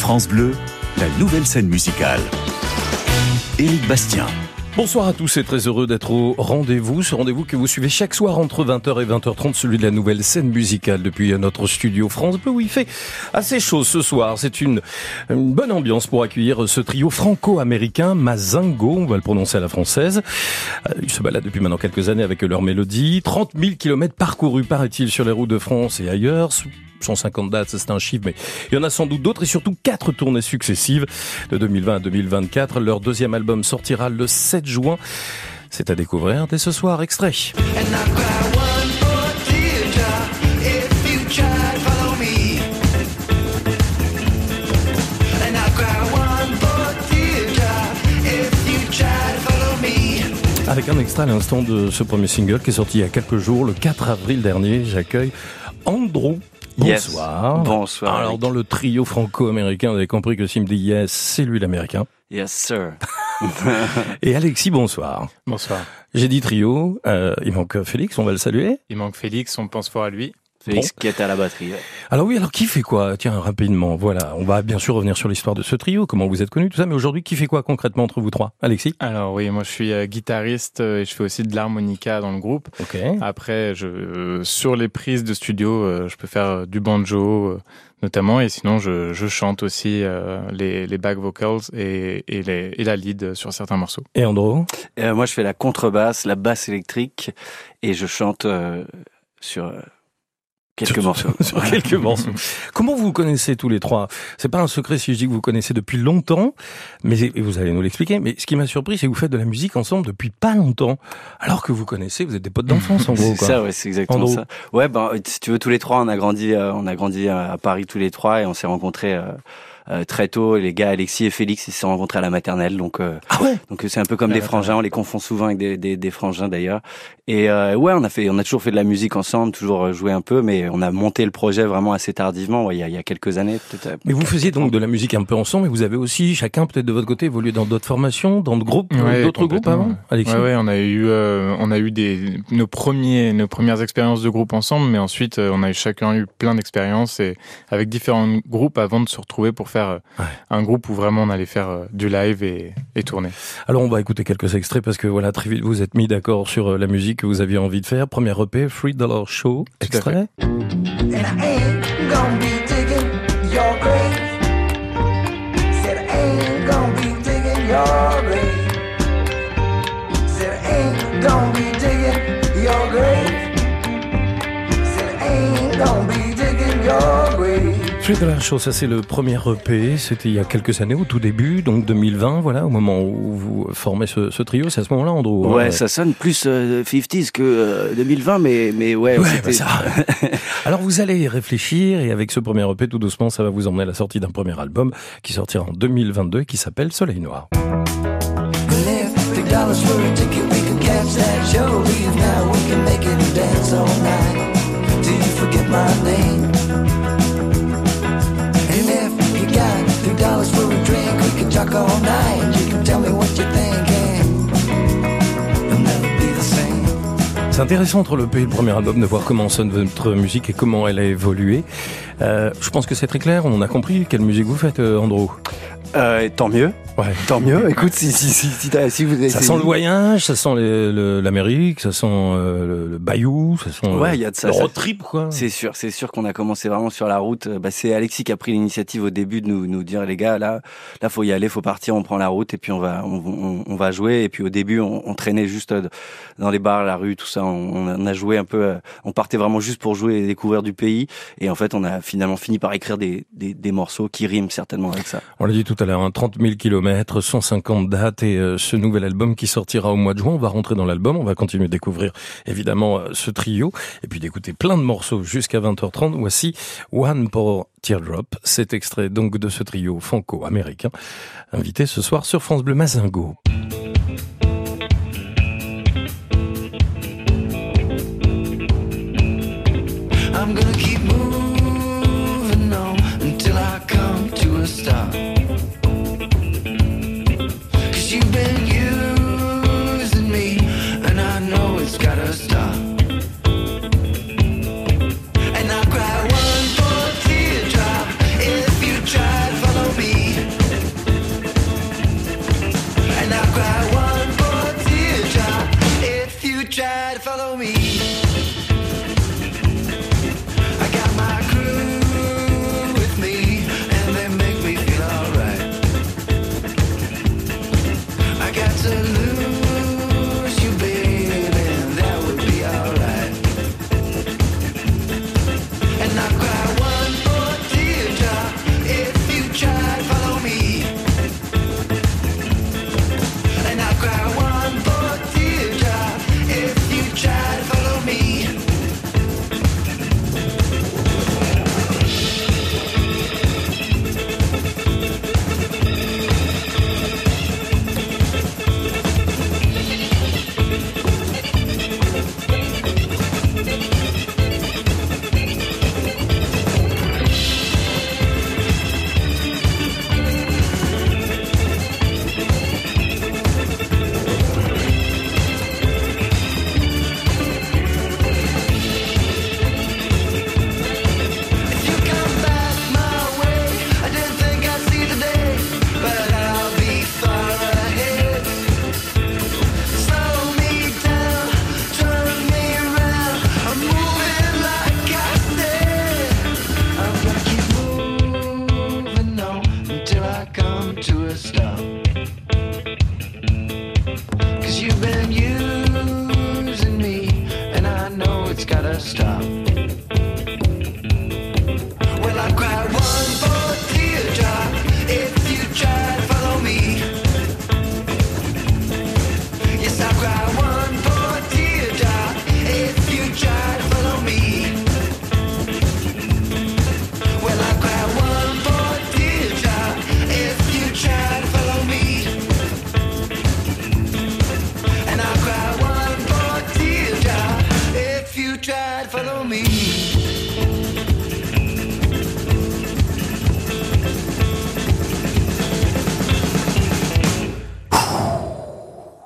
France Bleu, la nouvelle scène musicale. Éric Bastien. Bonsoir à tous et très heureux d'être au rendez-vous. Ce rendez-vous que vous suivez chaque soir entre 20h et 20h30, celui de la nouvelle scène musicale depuis notre studio France Bleu où il fait assez chaud ce soir. C'est une bonne ambiance pour accueillir ce trio franco-américain Mazingo, on va le prononcer à la française. Ils se baladent depuis maintenant quelques années avec leur mélodie. 30 000 kilomètres parcourus, paraît-il, sur les routes de France et ailleurs. 150 dates, c'est un chiffre, mais il y en a sans doute d'autres et surtout 4 tournées successives de 2020 à 2024. Leur deuxième album sortira le 7 juin. C'est à découvrir dès ce soir. Extrait. Avec un extrait à l'instant de ce premier single qui est sorti il y a quelques jours, le 4 avril dernier, j'accueille Andrew. Bonsoir. Yes. Bonsoir. Alors, dans le trio franco-américain, vous avez compris que s'il me dit yes, c'est lui l'américain. Yes, sir. Et Alexis, bonsoir. Bonsoir. J'ai dit trio, il manque Félix, on va le saluer. Il manque Félix, on pense fort à lui. Félix qui est à la batterie. Ouais. Alors oui, alors qui fait quoi? Tiens, rapidement, voilà. On va bien sûr revenir sur l'histoire de ce trio, comment vous êtes connus, tout ça, mais aujourd'hui, qui fait quoi concrètement entre vous trois? Alexis? Alors oui, moi je suis guitariste et je fais aussi de l'harmonica dans le groupe. Ok. Après, sur les prises de studio, je peux faire du banjo notamment, et sinon je chante aussi les back vocals et la lead sur certains morceaux. Et Andro? Moi je fais la contrebasse, la basse électrique et je chante sur... quelques morceaux. Sur quelques morceaux. Comment vous vous connaissez tous les trois? C'est pas un secret si je dis que vous connaissez depuis longtemps, mais et vous allez nous l'expliquer. Mais ce qui m'a surpris, c'est que vous faites de la musique ensemble depuis pas longtemps, alors que vous connaissez, vous êtes des potes d'enfance en gros. C'est ça, ouais, c'est exactement Andrew. ça. Ouais, si tu veux, tous les trois, on a grandi à Paris tous les trois et on s'est rencontrés très tôt. Les gars, Alexis et Félix, ils se sont rencontrés à la maternelle, donc ah ouais. Donc c'est un peu comme des frangins. On les confond souvent avec des frangins d'ailleurs. Et ouais, on a toujours fait de la musique ensemble, toujours joué un peu, mais on a monté le projet vraiment assez tardivement, il y a quelques années peut-être. Mais vous faisiez donc de la musique un peu ensemble, et vous avez aussi chacun peut-être de votre côté évolué dans d'autres formations, dans d'autres groupes avant. Alexis? Ouais, on a eu nos premières expériences de groupe ensemble, mais ensuite on a chacun eu plein d'expériences et avec différents groupes avant de se retrouver pour faire un groupe où vraiment on allait faire du live et tourner. Alors on va écouter quelques extraits parce que voilà, très vite vous êtes mis d'accord sur la musique que vous aviez envie de faire. Premier EP, $3 Show, extrait. $3 Show, ça c'est le premier EP, c'était il y a quelques années, au tout début, donc 2020, voilà, au moment où vous formez ce trio, c'est à ce moment-là, Andrew? Ouais, ça sonne plus 50s que 2020, mais ouais. Bah ça. Alors vous allez y réfléchir, et avec ce premier EP, tout doucement, ça va vous emmener à la sortie d'un premier album qui sortira en 2022, qui s'appelle Soleil Noir. C'est intéressant entre le EP et le premier album de voir comment sonne votre musique et comment elle a évolué. Je pense que c'est très clair, on a compris quelle musique vous faites, Andrew. Tant mieux. Ouais. Tant mieux. Écoute, si vous avez... Ça sent le voyage, ça sent l'Amérique, ça sent le bayou, ça sent il y a de ça, le road trip, quoi. C'est sûr qu'on a commencé vraiment sur la route. C'est Alexis qui a pris l'initiative au début de nous dire, les gars, là, faut y aller, faut partir, on prend la route et puis on va jouer. Et puis au début, on traînait juste dans les bars, la rue, tout ça. On a joué un peu, on partait vraiment juste pour jouer et découvrir du pays. Et en fait, on a finalement fini par écrire des morceaux qui riment certainement avec ça. On l'a dit tout à l'heure, 30 000 kilomètres, 150 dates et ce nouvel album qui sortira au mois de juin. On va rentrer dans l'album, on va continuer de découvrir évidemment ce trio et puis d'écouter plein de morceaux jusqu'à 20h30. Voici One pour Teardrop, cet extrait donc de ce trio franco-américain invité ce soir sur France Bleu Mazingo. I'm gonna keep moving on until I come to a stop. You've been using me, and I know it's gotta stop. And I'll cry one more teardrop if you try to follow me.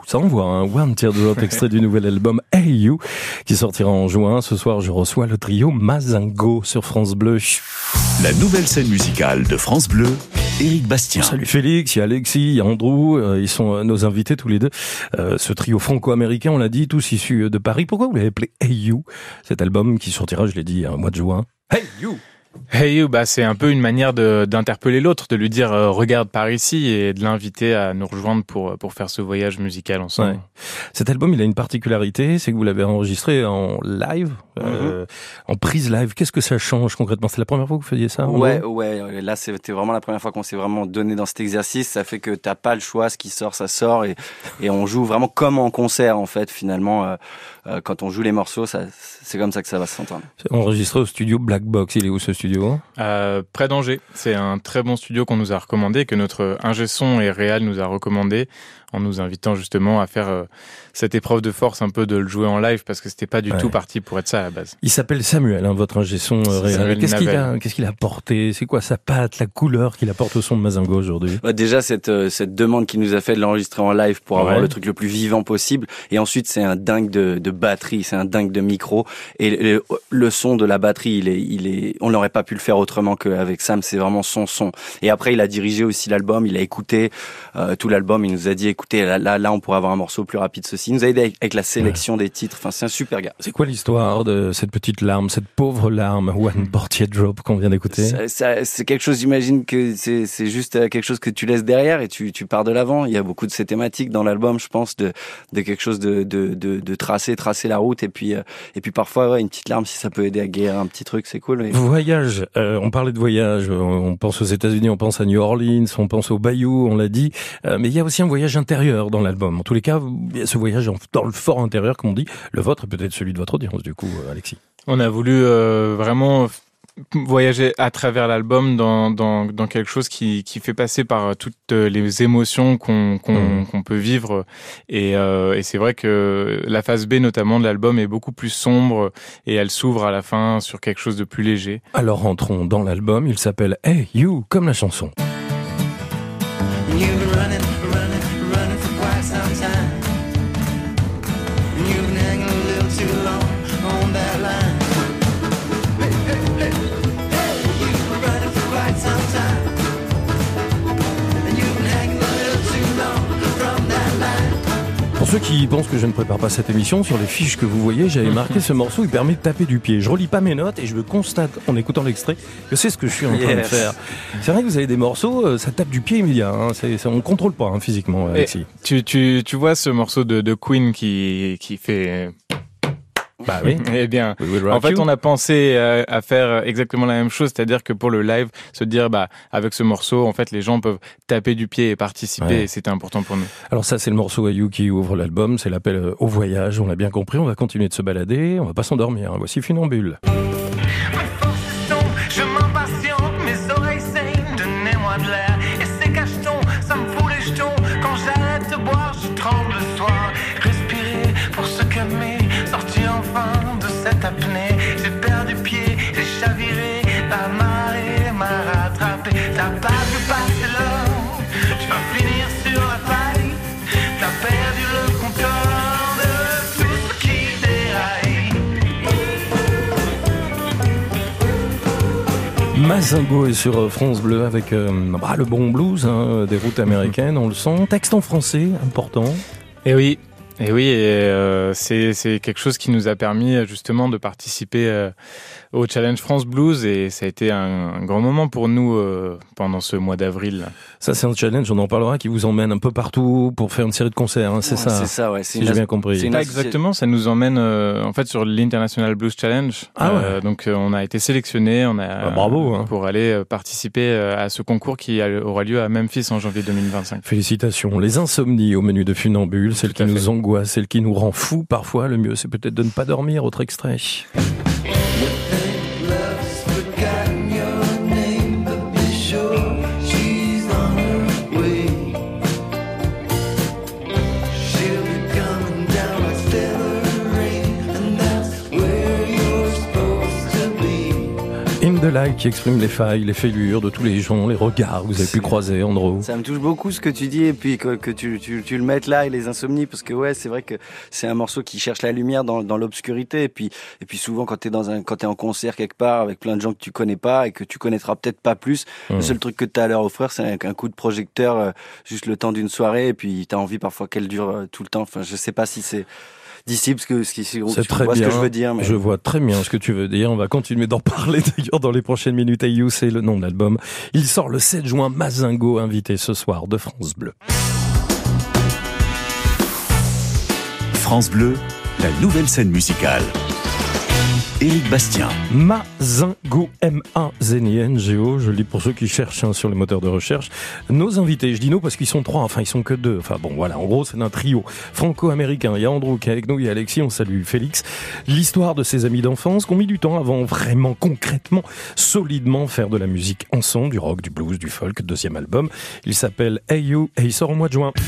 Ça envoie un One Teardrop, extrait du nouvel album Hey You, qui sortira en juin. Ce soir, je reçois le trio Mazingo sur France Bleu. La nouvelle scène musicale de France Bleu, Éric Bastien. Salut Félix, il y a Alexis, il y a Andrew, ils sont nos invités tous les deux. Ce trio franco-américain, on l'a dit, tous issus de Paris. Pourquoi vous l'avez appelé Hey You, cet album qui sortira, je l'ai dit, au mois de juin? Hey You! Hey You, c'est un peu une manière d'interpeller l'autre, de lui dire regarde par ici et de l'inviter à nous rejoindre pour faire ce voyage musical ensemble. Ouais. Cet album, il a une particularité, c'est que vous l'avez enregistré en live, en prise live. Qu'est-ce que ça change concrètement? C'est la première fois que vous faisiez ça? Ouais. Là, c'était vraiment la première fois qu'on s'est vraiment donné dans cet exercice. Ça fait que t'as pas le choix, ce qui sort, ça sort, et on joue vraiment comme en concert en fait. Finalement, quand on joue les morceaux, c'est comme ça que ça va s'entendre. C'est enregistré au studio Black Box. Il est où ce studio? Près d'Angers. C'est un très bon studio qu'on nous a recommandé, que notre ingé son et réal nous a recommandé, en nous invitant justement à faire cette épreuve de force, un peu de le jouer en live, parce que c'était pas du tout parti pour être ça à la base. Il s'appelle Samuel, votre ingé son réal. Qu'est-ce qu'il a apporté? C'est quoi sa patte, la couleur qu'il apporte au son de Mazingo aujourd'hui? Déjà cette demande qu'il nous a fait de l'enregistrer en live pour avoir le truc le plus vivant possible, et ensuite c'est un dingue de batterie, c'est un dingue de micro, et le son de la batterie, il est, on n'aurait pas pu le faire autrement qu'avec Sam. C'est vraiment son son. Et après il a dirigé aussi l'album, il a écouté tout l'album, il nous a dit écoutez, là on pourrait avoir un morceau plus rapide, ceci. Il nous a aidé avec la sélection des titres. Enfin, c'est un super gars. C'est quoi l'histoire de cette petite larme, cette pauvre larme, One Teardrop qu'on vient d'écouter? C'est quelque chose, j'imagine que c'est juste quelque chose que tu laisses derrière et tu pars de l'avant. Il y a beaucoup de ces thématiques dans l'album, je pense, de quelque chose de tracer la route, et puis parfois une petite larme, si ça peut aider à guérir un petit truc, c'est cool. Voyage, on parlait de voyage, on pense aux États-Unis, on pense à New Orleans, on pense au Bayou, on l'a dit, mais il y a aussi un voyage intérieur dans l'album. En tous les cas, il y a ce voyage dans le fort intérieur, comme on dit. Le vôtre est peut-être celui de votre audience, du coup, Alexis. On a voulu vraiment voyager à travers l'album dans quelque chose qui fait passer par toutes les émotions qu'on peut vivre, et c'est vrai que la phase B notamment de l'album est beaucoup plus sombre, et elle s'ouvre à la fin sur quelque chose de plus léger. Alors rentrons dans l'album, il s'appelle Hey You, comme la chanson. You've been running for quite some time. You've been hanging a little too long on that line. Hey, you've been running for quite some time. And you've been hanging a little too long from that line. Pour ceux qui pensent que je ne prépare pas cette émission, sur les fiches que vous voyez, j'avais marqué ce morceau, il permet de taper du pied. Je relis pas mes notes et je constate, en écoutant l'extrait, que c'est ce que je suis en train de faire. C'est vrai que vous avez des morceaux, ça tape du pied immédiat, hein. On contrôle pas physiquement, Alexis. Tu vois ce morceau de Queen qui fait... Bah oui. Eh bien, en fait, on a pensé à faire exactement la même chose, c'est-à-dire que pour le live, se dire, avec ce morceau, en fait, les gens peuvent taper du pied et participer, et c'était important pour nous. Alors ça, c'est le morceau Hey You qui ouvre l'album, c'est l'appel au voyage, on l'a bien compris, on va continuer de se balader, on va pas s'endormir. Voici Funambule. Je m'impatiente, mes oreilles saignent, donnez-moi de l'air. Et ces cachetons, ça me fout les jetons. Quand j'arrête de boire, je tremble le soir. Respirer pour se calmer, sortir enfin de cette apnée. J'ai perdu pied, j'ai chaviré, la marée m'a rattrapé. T'as pas pu passer là, je vais finir sur la paille. T'as perdu le compteur de tout ce qui déraille. Mazingo est sur France Bleu avec le bon blues des routes américaines, on le sent. Texte en français, important. Et oui, c'est quelque chose qui nous a permis justement de participer au Challenge France Blues, et ça a été un grand moment pour nous pendant ce mois d'avril. Ça, c'est un challenge, on en parlera, qui vous emmène un peu partout pour faire une série de concerts, hein, c'est ça? C'est ça, ouais. Si j'ai bien compris. Pas exactement, ça nous emmène en fait sur l'International Blues Challenge. Donc on a été sélectionné, bravo, pour aller participer à ce concours qui aura lieu à Memphis en janvier 2025. Félicitations. Les insomnies au menu de Funambule, celle qui nous angoisse, celle qui nous rend fous parfois. Le mieux, c'est peut-être de ne pas dormir. Autre extrait. the Light qui exprime les failles, les fêlures de tous les gens, les regards que vous avez pu croiser, Andro. Ça me touche beaucoup ce que tu dis et puis que tu le mettes là et les insomnies parce que ouais, c'est vrai que c'est un morceau qui cherche la lumière dans l'obscurité et puis souvent quand t'es en concert quelque part avec plein de gens que tu connais pas et que tu connaîtras peut-être pas plus, le seul truc que t'as à leur offrir c'est un coup de projecteur juste le temps d'une soirée et puis t'as envie parfois qu'elle dure tout le temps. Enfin, je sais pas si c'est d'ici parce que tu vois ce que je veux dire. Mais... Je vois très bien ce que tu veux dire. On va continuer d'en parler d'ailleurs dans les prochaines minutes. Hey You, c'est le nom de l'album. Il sort le 7 juin. Mazingo, invité ce soir de France Bleu. France Bleu, la nouvelle scène musicale. Éric Bastien. Mazingo, M-A-Z-I-N-G-O. Je le dis pour ceux qui cherchent sur les moteurs de recherche. Nos invités, je dis nous parce qu'ils sont 3, enfin ils sont que 2. Enfin bon voilà, en gros c'est un trio franco-américain. Il y a Andrew qui est avec nous, il y a Alexis, on salue Félix. L'histoire de ses amis d'enfance qui ont mis du temps avant vraiment, concrètement, solidement faire de la musique ensemble, du rock, du blues, du folk. Deuxième album, il s'appelle Hey You et il sort au mois de juin.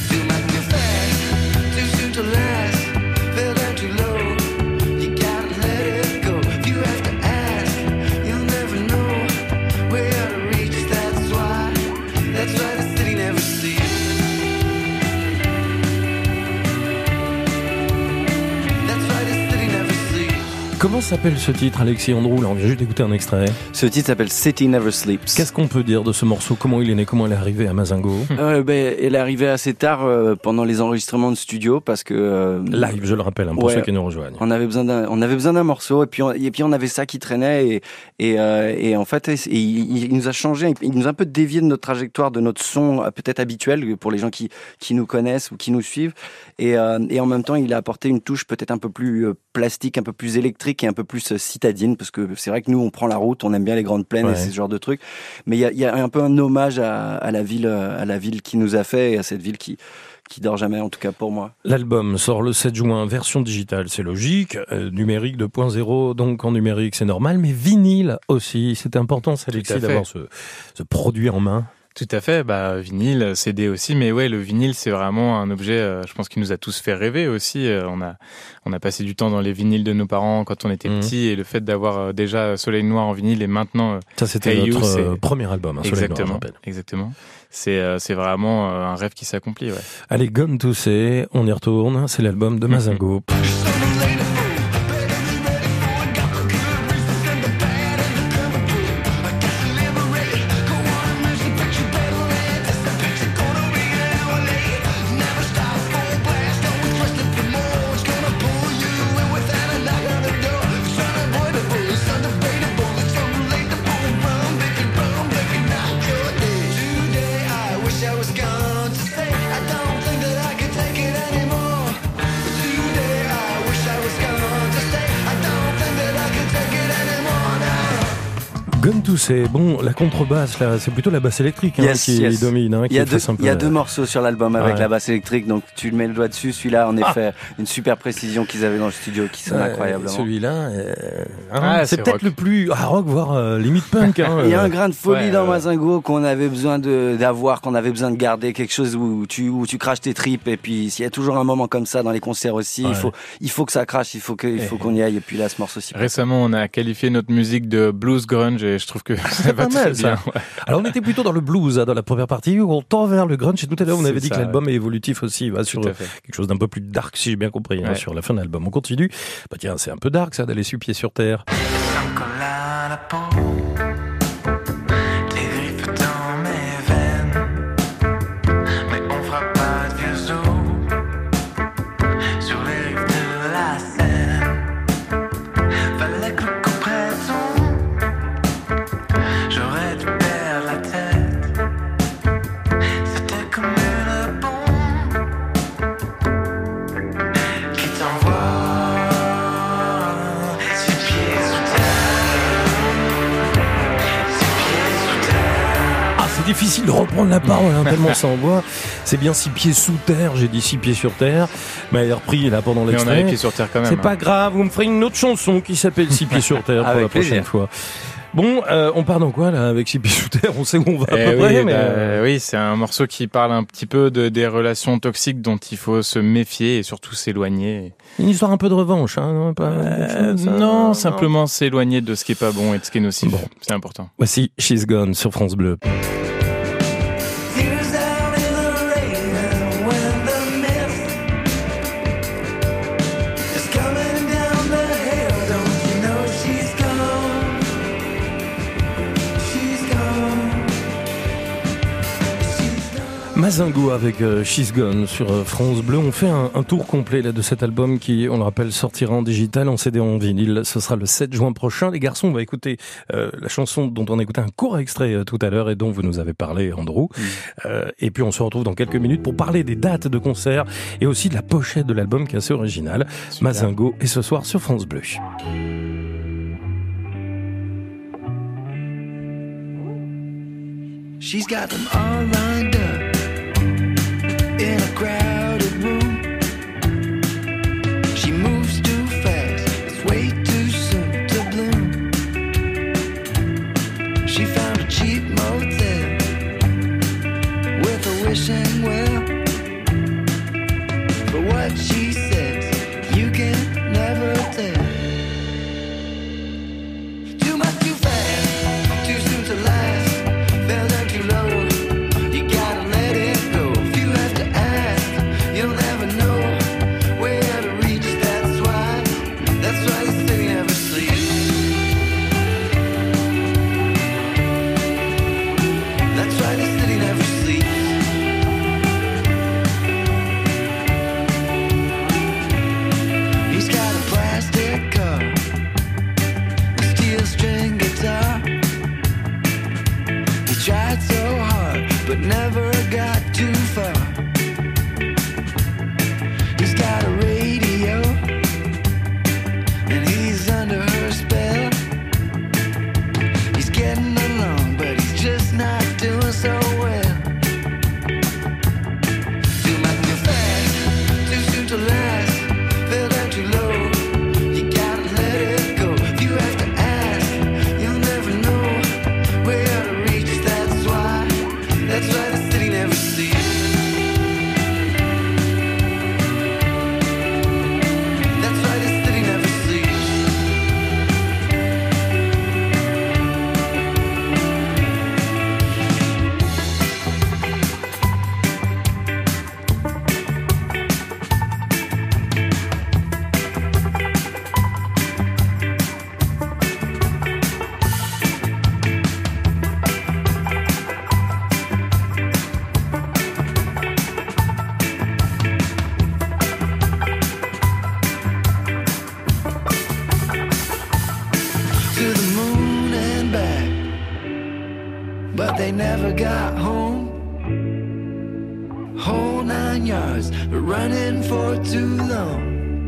Comment s'appelle ce titre, Alexis Andrew? Là, on vient juste d'écouter un extrait. Ce titre s'appelle City Never Sleeps. Qu'est-ce qu'on peut dire de ce morceau? Comment il est né? Comment il est arrivé à Mazingo? Elle est arrivée assez tard pendant les enregistrements de studio parce que live, je le rappelle, pour ceux qui nous rejoignent. On avait besoin d'un morceau et puis on avait ça qui traînait et en fait il nous a changé, il nous a un peu dévié de notre trajectoire, de notre son peut-être habituel pour les gens qui nous connaissent ou qui nous suivent et en même temps il a apporté une touche peut-être un peu plus plastique, un peu plus électrique et un peu plus citadine parce que c'est vrai que nous on prend la route, on aime bien les grandes plaines et ce genre de trucs, mais il y a un peu un hommage à la ville qui nous a fait et à cette ville qui dort jamais, en tout cas pour moi. L'album sort le 7 juin, version digitale, c'est logique, numérique 2.0, donc en numérique c'est normal, mais vinyle aussi, c'est important, c'est Alexis d'avoir ce produit en main. Tout à fait, vinyle, CD aussi, mais ouais, le vinyle c'est vraiment un objet, je pense qui nous a tous fait rêver aussi. On a passé du temps dans les vinyles de nos parents quand on était petits et le fait d'avoir déjà Soleil Noir en vinyle et maintenant ça c'était Hey notre You, premier album, Soleil Noir, je rappelle. Exactement. C'est vraiment un rêve qui s'accomplit. Ouais. Allez, Gone to Say, on y retourne, c'est l'album de Mazingo. Gone to Say, bon, la contrebasse, là, c'est plutôt la basse électrique qui domine. Il y a deux morceaux sur l'album avec la basse électrique, donc tu mets le doigt dessus. Celui-là, en effet, une super précision qu'ils avaient dans le studio qui sonne incroyablement. Celui-là, c'est peut-être le plus rock, voire limite punk. Il y a un grain de folie dans Mazingo qu'on avait besoin d'avoir, qu'on avait besoin de garder, quelque chose où tu craches tes tripes. Et puis, s'il y a toujours un moment comme ça dans les concerts aussi, il faut que ça crache, il faut qu'on y aille. Et puis là, ce morceau-ci. Récemment, on a qualifié notre musique de blues grunge et je trouve que ça va très bien. Ouais. Alors on était plutôt dans le blues dans la première partie, on tend vers le grunge et tout à l'heure on avait dit que l'album est évolutif aussi, sur quelque chose d'un peu plus dark si j'ai bien compris, sur la fin de l'album. On continue. Tiens, c'est un peu dark ça d'aller sur pied sur terre. Difficile de reprendre la parole, tellement ça envoie. C'est bien 6 pieds sous terre, j'ai dit 6 pieds sur terre. Mais elle a repris là pendant l'extrait. Mais on a les pieds sur terre quand même. C'est pas grave, vous me ferez une autre chanson qui s'appelle 6 pieds sur terre pour la prochaine fois. Bon, on part dans quoi là avec Chippy Shooter? On sait où on va à peu près, mais oui, c'est un morceau qui parle un petit peu des relations toxiques dont il faut se méfier et surtout s'éloigner. Une histoire un peu de revanche, hein, non, pas non, simplement s'éloigner de ce qui est pas bon et de ce qui est nocif. Bon. C'est important. Voici She's Gone sur France Bleu. Tears down in the rain, and when the mist is coming down the hill, don't you know she's gone? She's gone. She's gone. Mazingo avec She's Gone sur France Bleu. On fait un tour complet là de cet album qui, on le rappelle, sortira en digital, en CD, en vinyle. Ce sera le 7 juin prochain. Les garçons, on va écouter la chanson dont on a écouté un court extrait tout à l'heure et dont vous nous avez parlé, Andrew. Et puis on se retrouve dans quelques minutes pour parler des dates de concert et aussi de la pochette de l'album qui est assez originale. Super. Mazingo est ce soir sur France Bleu. She's got them all lined up in a crowded room. She moves too fast, it's way too soon to bloom. She found a cheap motel with a wishing well. But what she says, you can never tell. Too much too fast, too soon to last. Fell down too low, you gotta let it go. If you have to ask, you'll never know where to reach. That's why the city never sleeps. That's why the city never sleeps. He's got a plastic car, a steel string guitar. He tried so hard, but never got too far. He's got a radio, and he's under her spell. He's getting along, but he's just not doing so well. Too much too fast, too soon to last. Fell down too low, you gotta let it go. If you have to ask, you'll never know where to reach. That's why the city never sleeps. That's why the city never sleeps. To the moon and back, but they never got home. Whole 9 yards, running for too long.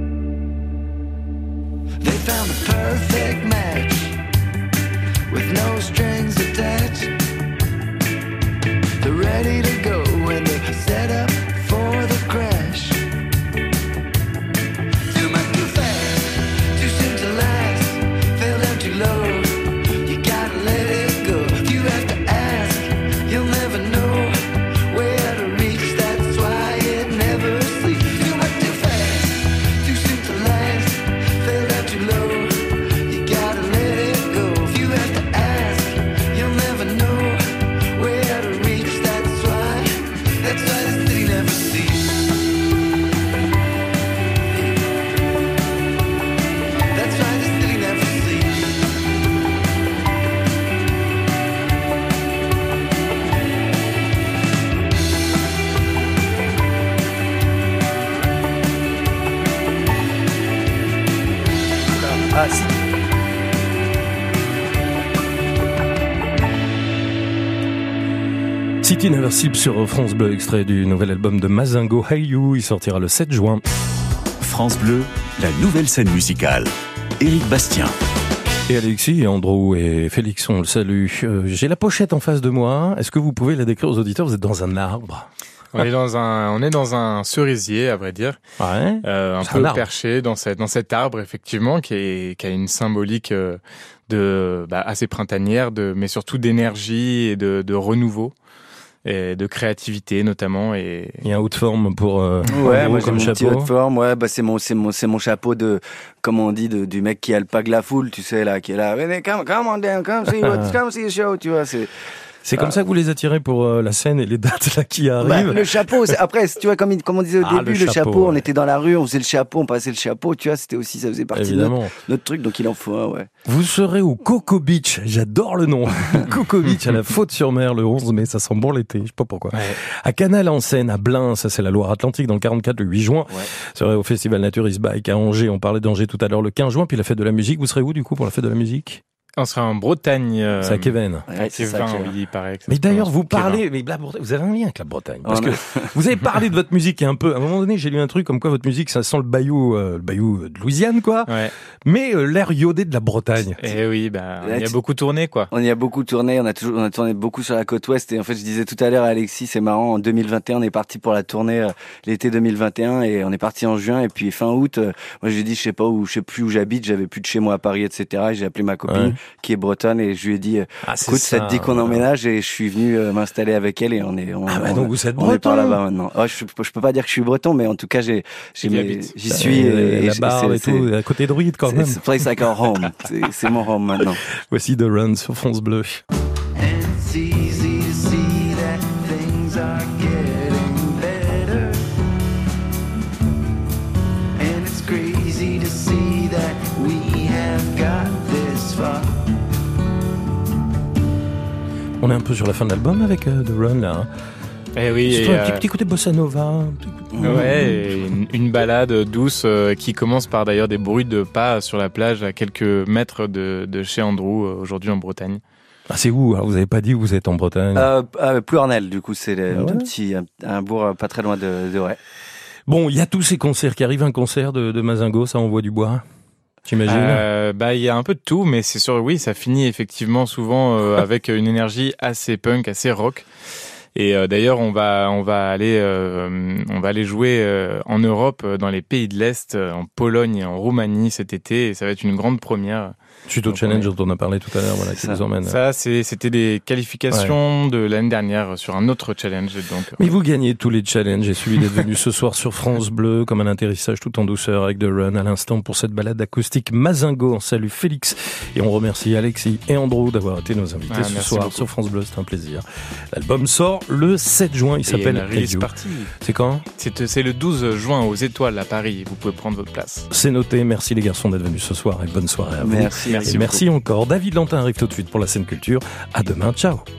They found the perfect match with no strings attached. They're ready to go and they're set up for the crash. Too much too fast, too soon to last. Fell down too low, you gotta let it go. If you have to ask, you'll never know where to reach. That's why it never sleeps. Too much too fast, too soon to last. Fell down too low, you gotta let it go. If you have to ask, you'll never know where to reach. That's why the city never sleeps. That's why the city never sleeps. Ah si. City Never Sleeps sur France Bleu, extrait du nouvel album de Mazingo, Hey You. Il sortira le 7 juin. France Bleu, la nouvelle scène musicale. Éric Bastien. Et Alexis, et Andrew et Félix, on le salue. J'ai la pochette en face de moi. Est-ce que vous pouvez la décrire aux auditeurs? Vous êtes dans un arbre. On est dans un cerisier, à vrai dire. Ouais. Un C'est peu un arbre. perché dans cet arbre, effectivement, qui a une symbolique assez printanière, mais surtout d'énergie et de renouveau. Et de créativité notamment et Il y a un haut de forme pour Ouais, moi j'ai comme mon petit chapeau. haut de forme. Ouais, bah c'est mon chapeau de, comme on dit, du mec qui alpague la foule, tu sais là, qui est là. Venez, come on down, come see the show, tu vois. C'est comme ça que vous les attirez pour la scène et les dates là qui Bah, arrivent. le chapeau, après, tu vois, comme on disait au début, le le chapeau, chapeau, on ouais. était dans la rue, on faisait le chapeau, on passait le chapeau, tu vois, ça faisait partie de Évidemment. notre truc, donc il en faut un, ouais. Vous serez au Coco Beach, j'adore le nom. Coco Beach à la Faute-sur-Mer le 11 mai, ça sent bon l'été, je sais pas pourquoi. Ouais. À Canal-en-Seine, à Blain, ça c'est la Loire-Atlantique, dans le 44 le 8 juin. Ouais. Vous serez au Festival Naturis Bike à Angers, on parlait d'Angers tout à l'heure le 15 juin, puis la fête de la musique. Vous serez où du coup pour la fête de la musique? on sera en Bretagne. C'est à Kevin. Ouais, c'est ça. Kevin, que- oui, il paraît que ça Mais se d'ailleurs, prononce vous parlez, Kevin. mais la Bretagne, vous avez un lien avec la Bretagne. Parce On que a- vous avez parlé de votre musique qui est un peu, à un moment donné, j'ai lu un truc comme quoi votre musique, ça sent le bayou de Louisiane, quoi. Ouais. Mais l'air iodé de la Bretagne. Et oui, bah, Là, il y a tu- beaucoup tourné, quoi. On y a beaucoup tourné, on a tourné beaucoup sur la côte ouest et en fait je disais tout à l'heure à Alexis, c'est marrant, en 2021 on est parti pour la tournée l'été 2021 et on est parti en juin et puis fin août, moi je lui ai dit je sais plus où j'habite, j'avais plus de chez moi à Paris etc. Et j'ai appelé ma copine Ouais. qui est bretonne et je lui ai dit C'est écoute ça te dit qu'on voilà. emménage et je suis venu m'installer avec elle et on Donc vous êtes on est par breton. là-bas maintenant. Oh, je peux pas dire que je suis breton mais en tout cas Il y habite. j'y suis la barre et tout, à côté de Druide quand même. c'est place like our home. C'est mon home maintenant. Voici The Run sur France Bleu. And it's easy to see that things are getting better. And it's crazy to see that we have got this far. On est un peu sur la fin de l'album avec The Run là. Hein. Eh oui, C'est et, un petit côté bossa nova. Un petit côté- ouais, et une balade douce qui commence par d'ailleurs des bruits de pas sur la plage à quelques mètres de chez Andrew, aujourd'hui en Bretagne. Ah, c'est où? Vous avez pas dit où vous êtes en Bretagne. Plournel, du coup, c'est Ah ouais un bourg pas très loin de Ray. Bon, il y a tous ces concerts qui arrivent. Un concert de Mazingo, ça envoie du bois. J'imagine. Il y a un peu de tout, mais c'est sûr, oui, ça finit effectivement souvent avec une énergie assez punk, assez rock. Et d'ailleurs, on va aller jouer en Europe, dans les pays de l'Est, en Pologne et en Roumanie cet été, et ça va être une grande première. Suite au donc, challenge on est- dont on a parlé tout à l'heure, voilà, qui Ça. nous emmène. Ça, c'était des qualifications de l'année dernière sur un autre challenge. Et donc, Mais vous gagnez tous les challenges et celui d'être venu ce soir sur France Bleu comme un atterrissage tout en douceur avec The Run à l'instant pour cette balade acoustique Mazingo. On salue Félix et on remercie Alexis et Andrew d'avoir été nos invités ce merci soir beaucoup. sur France Bleu. C'est un plaisir. L'album sort le 7 juin. Il il y a s'appelle une release Hey You. party. C'est quand? C'est le 12 juin aux Étoiles à Paris. Vous pouvez prendre votre place. C'est noté. Merci les garçons d'être venus ce soir et bonne soirée à vous. Merci. Et merci encore. David Lantin arrive tout de suite pour la scène culture. À demain. Ciao.